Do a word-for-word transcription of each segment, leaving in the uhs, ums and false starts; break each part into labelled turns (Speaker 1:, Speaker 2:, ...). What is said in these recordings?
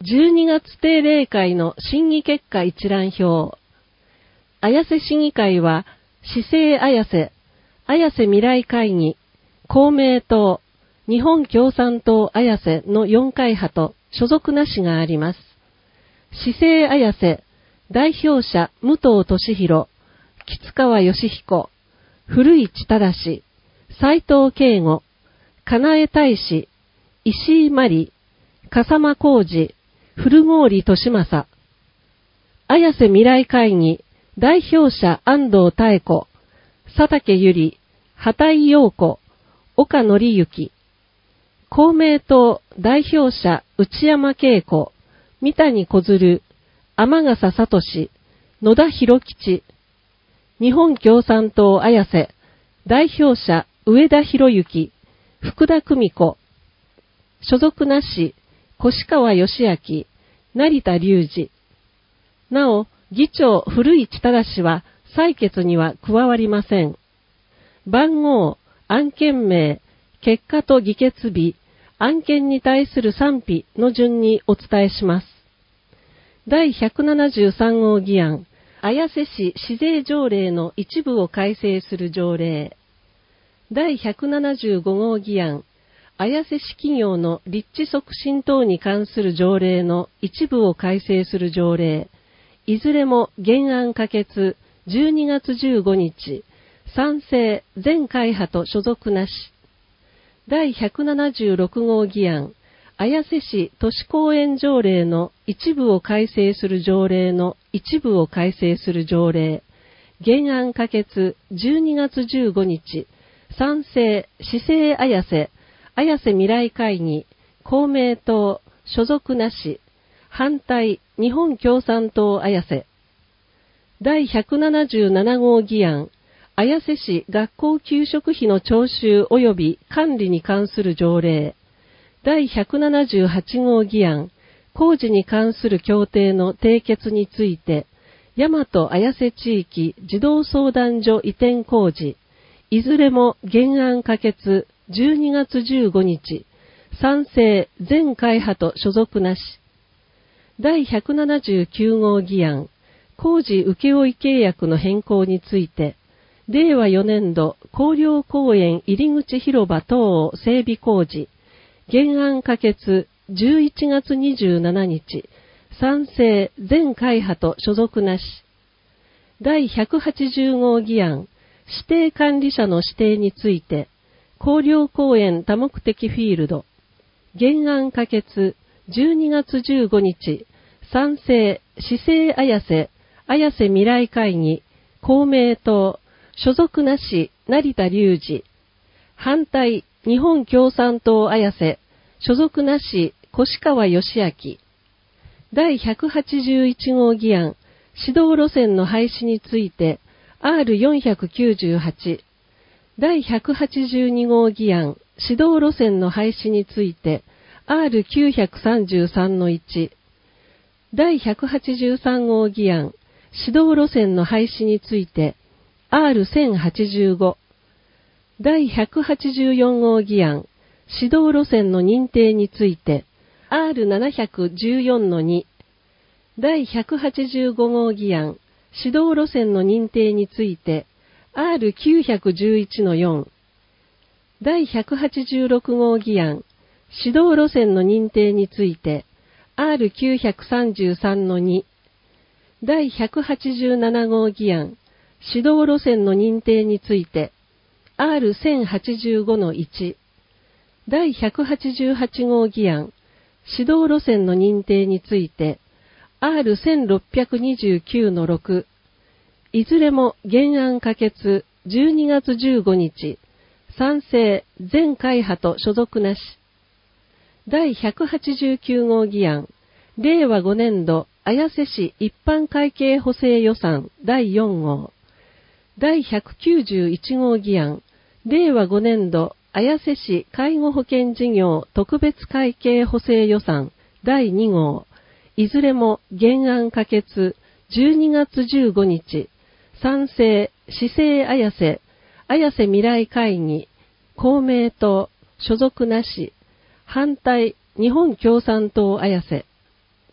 Speaker 1: じゅうにがつ定例会の審議結果一覧表。綾瀬市議会は、市政綾瀬、綾瀬未来会議、公明党、日本共産党綾瀬のよんかい派と所属なしがあります。市政綾瀬、代表者武藤俊弘、吉川義彦、古市忠、斉藤慶吾、金江大使、石井真理、笠間浩二、古郡利正。綾瀬未来会議、代表者安藤妙子、佐竹由里、畑井陽子、岡則之。公明党代表者内山恵子、三谷小鶴、天笠聡、野田博吉。日本共産党綾瀬、代表者上田博之、福田久美子。所属なし、越川義明、成田隆二。なお、議長古市忠は採決には加わりません。番号、案件名、結果と議決日、案件に対する賛否の順にお伝えします。だいひゃくななじゅうさん号議案、綾瀬市市税条例の一部を改正する条例。だいひゃくななじゅうご号議案、綾瀬市企業の立地促進等に関する条例の一部を改正する条例。いずれも原案可決、じゅうにがつじゅうごにち、賛成全会派と所属なし。だいひゃくななじゅうろく号議案、綾瀬市都市公園条例の一部を改正する条例の一部を改正する条例。原案可決、じゅうにがつじゅうごにち、賛成市政綾瀬、綾瀬未来会議、公明党、所属なし。反対、日本共産党綾瀬。だいひゃくななじゅうなな号議案、綾瀬市学校給食費の徴収及び管理に関する条例。だいひゃくななじゅうはち号議案、工事に関する協定の締結について、大和綾瀬地域児童相談所移転工事。いずれも原案可決、じゅうにがつじゅうごにち、賛成全会派と所属なし。だいひゃくななじゅうきゅう号議案、工事請負契約の変更について、れいわよねんど広陵公園入口広場等整備工事、原案可決、じゅういちがつにじゅうしちにち、賛成全会派と所属なし。だいひゃくはちじゅう号議案、指定管理者の指定について、広陵公園多目的フィールド、原案可決、じゅうにがつじゅうごにち、賛成、市政綾瀬、綾瀬未来会議、公明党、所属なし、成田隆二。反対、日本共産党綾瀬、所属なし、越川義明。だいひゃくはちじゅういち号議案、指導路線の廃止について、アールよんひゃくきゅうじゅうはち。だいひゃくはちじゅうに号議案、指導路線の廃止について、アールきゅうひゃくさんじゅうさんのいち。だいひゃくはちじゅうさん号議案、指導路線の廃止について、アールせんはちじゅうご。だいひゃくはちじゅうよん号議案、指導路線の認定について、アールななひゃくじゅうよんのに。だいひゃくはちじゅうご号議案、指導路線の認定について、アールきゅうひゃくじゅういちのよん。だいひゃくはちじゅうろく号議案、指導路線の認定について、アールきゅうひゃくさんじゅうさんのに。だいひゃくはちじゅうなな号議案、指導路線の認定について、アールせんはちじゅうごのいち。だいひゃくはちじゅうはち号議案、指導路線の認定について、アールせんろっぴゃくにじゅうきゅうのろく。いずれも原案可決、じゅうにがつじゅうごにち、賛成全会派と所属なし。だいひゃくはちじゅうきゅう号議案、れいわごねんど綾瀬市一般会計補正予算だいよん号。だいひゃくきゅうじゅういち号議案、れいわごねんど綾瀬市介護保険事業特別会計補正予算だいに号。いずれも原案可決、じゅうにがつじゅうごにち、賛成、市政綾瀬、綾瀬未来会議、公明党、所属なし、反対、日本共産党綾瀬。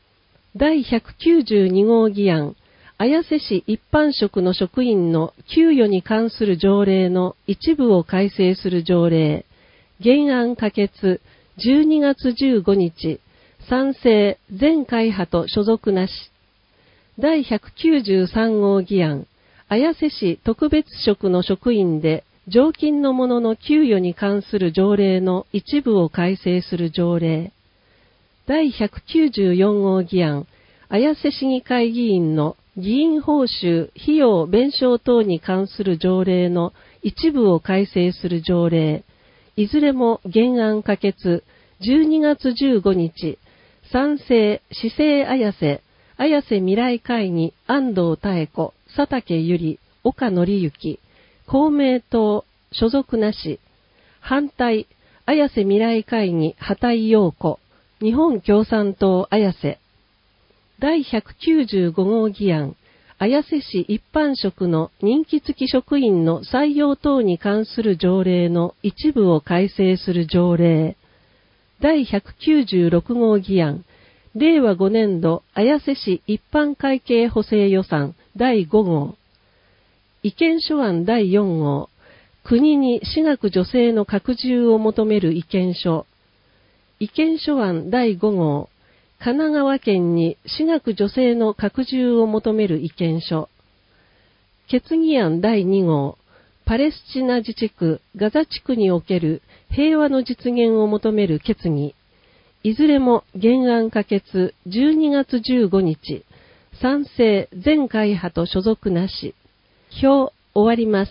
Speaker 1: だいひゃくきゅうじゅうに号議案、綾瀬市一般職の職員の給与に関する条例の一部を改正する条例、原案可決、じゅうにがつじゅうごにち、賛成、全会派と所属なし。だいひゃくきゅうじゅうさん号議案、綾瀬市特別職の職員で、常勤の者の給与に関する条例の一部を改正する条例。だいひゃくきゅうじゅうよん号議案、綾瀬市議会議員の議員報酬、費用弁償等に関する条例の一部を改正する条例。いずれも原案可決、じゅうにがつじゅうごにち、賛成、市政綾瀬、綾瀬未来会議、安藤妙子、佐竹ゆり、岡則之、公明党、所属なし。反対、綾瀬未来会議、畑井陽子、日本共産党綾瀬。だいひゃくきゅうじゅうご号議案、綾瀬市一般職の任期付き職員の採用等に関する条例の一部を改正する条例。だいひゃくきゅうじゅうろく号議案、れいわごねんど綾瀬市一般会計補正予算だいご号。意見書案だいよん号、国に私学助成の拡充を求める意見書。意見書案だいご号、神奈川県に私学助成の拡充を求める意見書。決議案だいに号、パレスチナ自治区ガザ地区における平和の実現を求める決議。いずれも原案可決、じゅうにがつじゅうごにち、賛成、全会派と所属なし。表、終わります。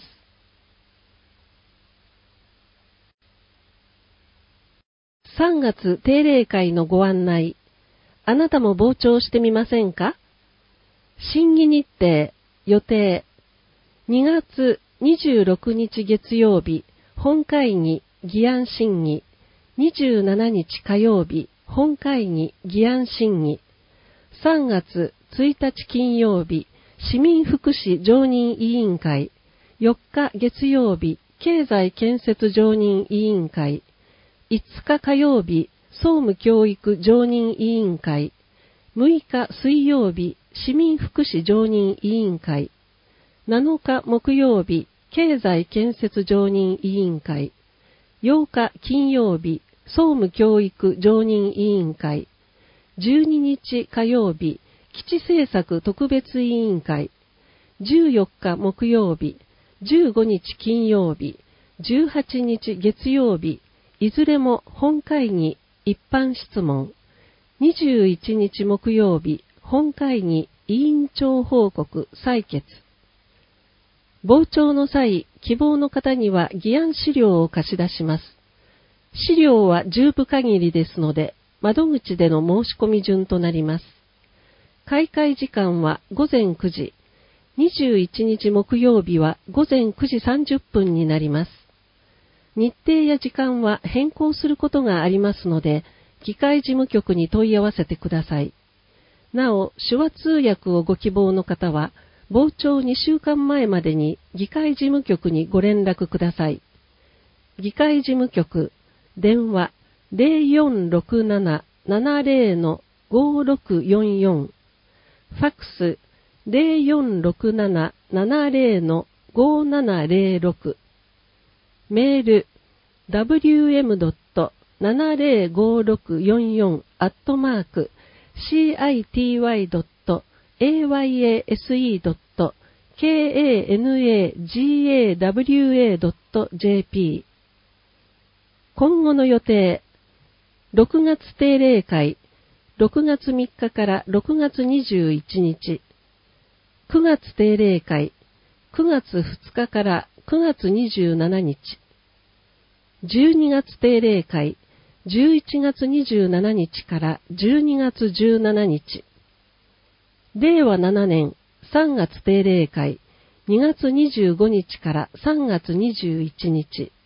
Speaker 1: さんがつ定例会のご案内。あなたも傍聴してみませんか？審議日程、予定。にがつにじゅうろくにち月曜日、本会議、議案審議。にじゅうしちにち火曜日、本会議、議案審議。さんがつついたち金曜日、市民福祉常任委員会。よっか月曜日、経済建設常任委員会。いつか火曜日、総務教育常任委員会。むいか水曜日、市民福祉常任委員会。なのか木曜日、経済建設常任委員会。ようか金曜日、総務教育常任委員会。じゅうににち火曜日、基地政策特別委員会。じゅうよっか木曜日、じゅうごにち金曜日、じゅうはちにち月曜日、いずれも本会議、一般質問。にじゅういちにち木曜日、本会議、委員長報告、採決。傍聴の際、希望の方には議案資料を貸し出します。資料はじゅうぶ限りですので、窓口での申し込み順となります。開会時間はごぜんくじ、にじゅういちにち木曜日はごぜんくじさんじゅっぷんになります。日程や時間は変更することがありますので、議会事務局に問い合わせてください。なお、手話通訳をご希望の方は、傍聴にしゅうかんまえまでに議会事務局にご連絡ください。議会事務局、電話 ゼロよんろくなな ななゼロ ごろくよんよん、ファックス ゼロよんろくなな ななゼロ ごななゼロろく、メール ダブリューエム ななゼロごろくよんよん アットマーク シーアイティーワイ ドット エーワイエーエスイー ドット ケーエーエヌエージーエーダブリューエー ドット ジェーピー。今後の予定。ろくがつ定例会、ろくがつみっかからろくがつにじゅういちにち。くがつ定例会、くがつふつかからくがつにじゅうしちにち。じゅうにがつ定例会、じゅういちがつにじゅうしちにちからじゅうにがつじゅうしちにち。れいわななねんさんがつ定例会、にがつにじゅうごにちからさんがつにじゅういちにち。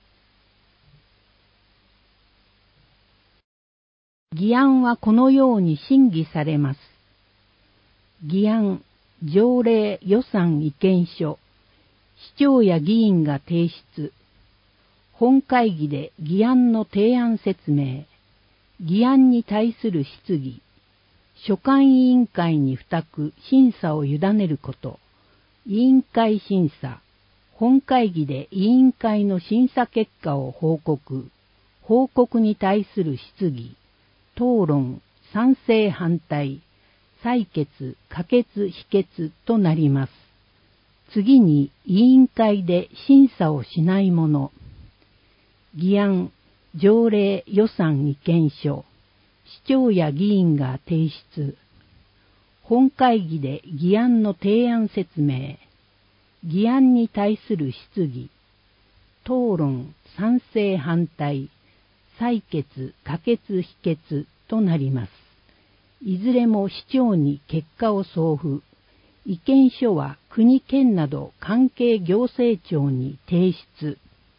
Speaker 2: 議案はこのように審議されます。議案、条例、予算意見書、市長や議員が提出、本会議で議案の提案説明、議案に対する質疑、 所管委員会に付託審査を委ねること。委員会審査。本会議で委員会の審査結果を報告。報告に対する質疑。討論、賛成反対、採決、可決、否決となります。次に委員会で審査をしないもの。議案、条例、予算意見書。市長や議員が提出。本会議で議案の提案説明。議案に対する質疑。討論、賛成反対、採決、可決、否決となります。いずれも市長に結果を送付。意見書は国県など関係行政庁に提出。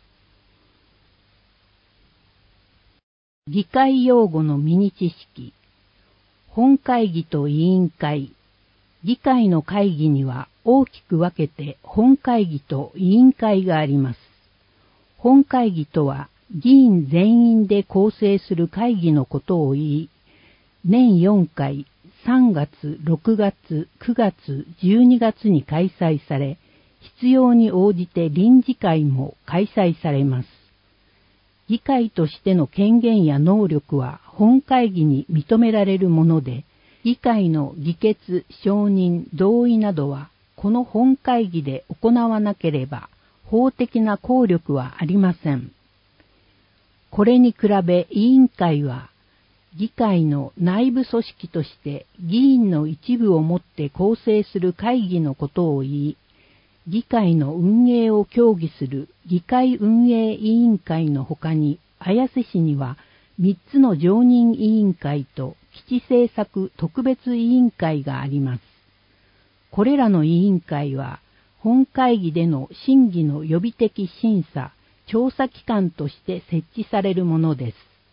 Speaker 2: 議会用語のミニ知識。本会議と委員会。議会の会議には大きく分けて本会議と委員会があります。本会議とは議員全員で構成する会議のことを言い、年よんかい、さんがつ、ろくがつ、くがつ、じゅうにがつに開催され、必要に応じて臨時会も開催されます。議会としての権限や能力は本会議に認められるもので、議会の議決、承認、同意などはこの本会議で行わなければ法的な効力はありません。これに比べ委員会は、議会の内部組織として議員の一部をもって構成する会議のことを言い、議会の運営を協議する議会運営委員会のほかに、綾瀬市にはみっつの常任委員会と基地政策特別委員会があります。これらの委員会は、本会議での審議の予備的審査、調査機関として設置されるものです。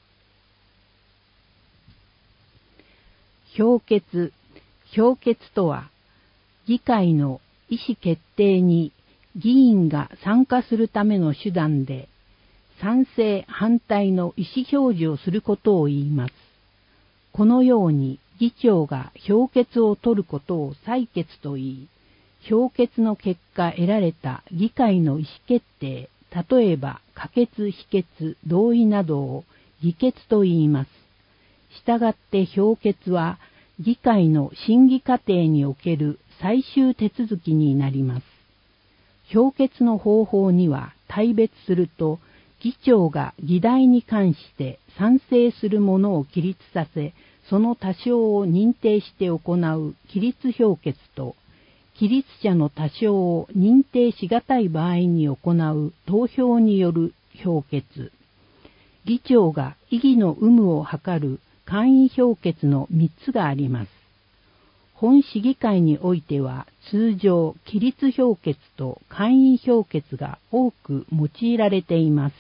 Speaker 2: 評決。評決とは、議会の意思決定に議員が参加するための手段で、賛成反対の意思表示をすることを言います。このように議長が評決を取ることを採決と言い、評決の結果得られた議会の意思決定、例えば可決、否決、同意などを議決と言います。したがって評決は議会の審議過程における最終手続きになります。評決の方法には大別すると、議長が議題に関して賛成するものを起立させ、その多少を認定して行う起立評決と、起立者の多少を認定しがたい場合に行う投票による評決。議長が異議の有無を図る簡易評決のみっつがあります。本市議会においては通常起立評決と簡易評決が多く用いられています。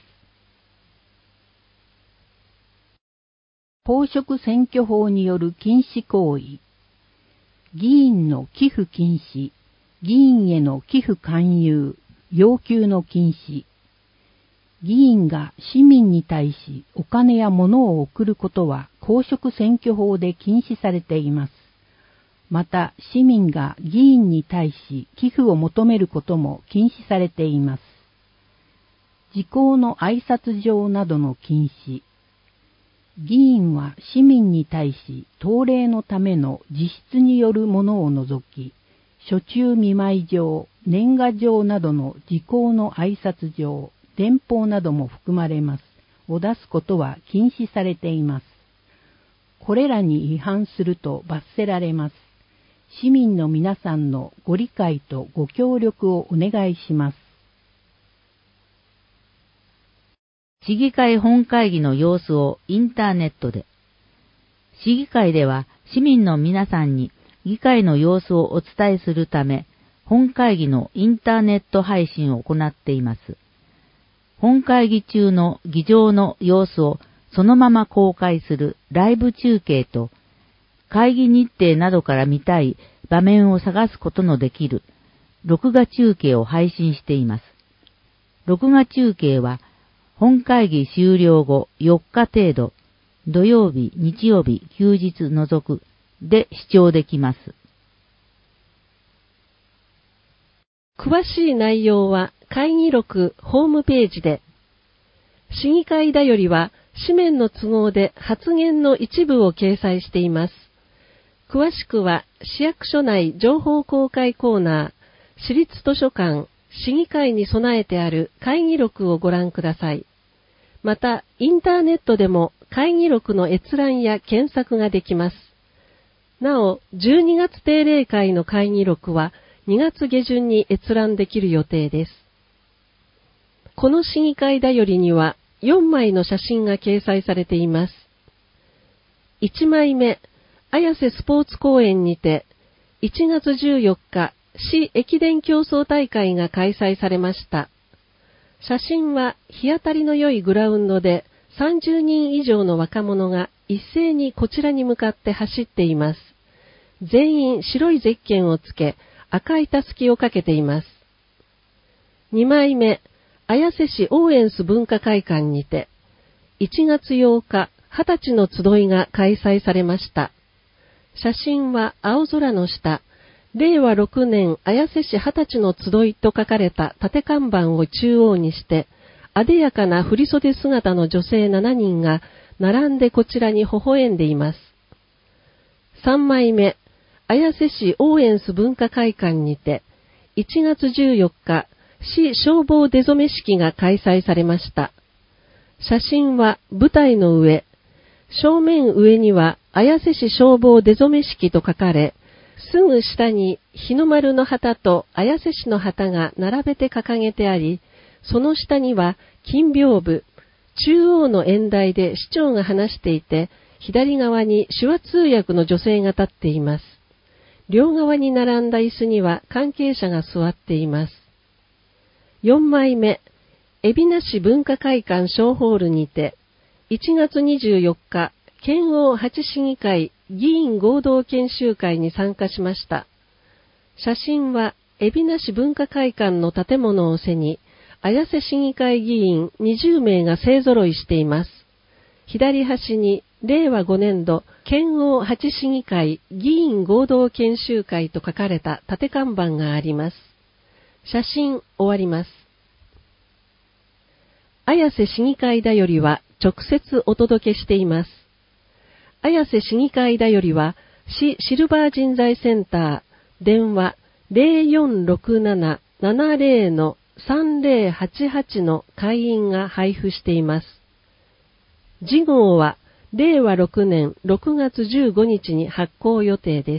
Speaker 2: 公職選挙法による禁止行為。議員の寄付禁止、議員への寄付勧誘、要求の禁止。議員が市民に対しお金や物を送ることは公職選挙法で禁止されています。また、市民が議員に対し寄付を求めることも禁止されています。時効の挨拶状などの禁止。議員は市民に対し当例のための実質によるものを除き、暑中見舞い状、年賀状などの時効の挨拶状、電報なども含まれます。を出すことは禁止されています。これらに違反すると罰せられます。市民の皆さんのご理解とご協力をお願いします。
Speaker 3: 市議会本会議の様子をインターネットで。市議会では市民の皆さんに議会の様子をお伝えするため、本会議のインターネット配信を行っています。本会議中の議場の様子をそのまま公開するライブ中継と、会議日程などから見たい場面を探すことのできる録画中継を配信しています。録画中継は本会議終了後よっか程度、土曜日、日曜日、休日除くで視聴できます。
Speaker 1: 詳しい内容は会議録ホームページで、市議会だよりは紙面の都合で発言の一部を掲載しています。詳しくは市役所内情報公開コーナー、市立図書館、市議会に備えてある会議録をご覧ください。また、インターネットでも会議録の閲覧や検索ができます。なお、じゅうにがつ定例会の会議録はにがつ下旬に閲覧できる予定です。この市議会だよりにはよんまいの写真が掲載されています。いちまいめ、綾瀬スポーツ公園にていちがつじゅうよっか市駅伝競争大会が開催されました。写真は日当たりの良いグラウンドでさんじゅうにん以上の若者が一斉にこちらに向かって走っています。全員白いゼッケンをつけ赤いたすきをかけています。にまいめ、綾瀬市オーエンス文化会館にていちがつようかはたちの集いが開催されました。写真は青空の下、れいわろくねん綾瀬市はたちの集いと書かれた縦看板を中央にして、あでやかな振袖姿の女性しちにんが並んでこちらに微笑んでいます。さんまいめ、綾瀬市オーエンス文化会館にていちがつじゅうよっか市消防出初め式が開催されました。写真は舞台の上、正面上には綾瀬市消防出初め式と書かれ、すぐ下に日の丸の旗と綾瀬市の旗が並べて掲げてあり、その下には金屏風、中央の演台で市長が話していて、左側に手話通訳の女性が立っています。両側に並んだ椅子には関係者が座っています。よんまいめ、海老名市文化会館小ホールにて、いちがつにじゅうよっか、県央八市議会議員合同研修会に参加しました。写真は海老名市文化会館の建物を背に、綾瀬市議会議員にじゅうめいが勢ぞろいしています。左端にれいわごねんど県央八市議会議員合同研修会と書かれた縦看板があります。写真終わります。綾瀬市議会だよりは直接お届けしています。綾瀬市議会だよりは市シルバー人材センター電話 ゼロよんろくなな ななゼロ さんゼロはちはち の会員が配布しています。次号はれいわろくねんろくがつじゅうごにちに発行予定です。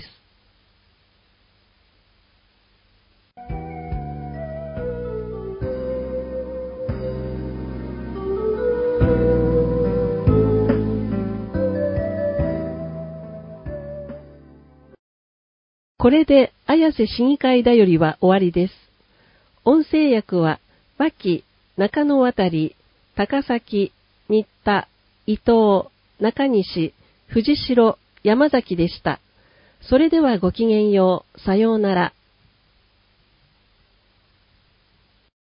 Speaker 1: これで綾瀬市議会だよりは終わりです。音声訳は脇、中野渡、高崎、新田、伊藤、中西、藤代、山崎でした。それではごきげんよう。さようなら。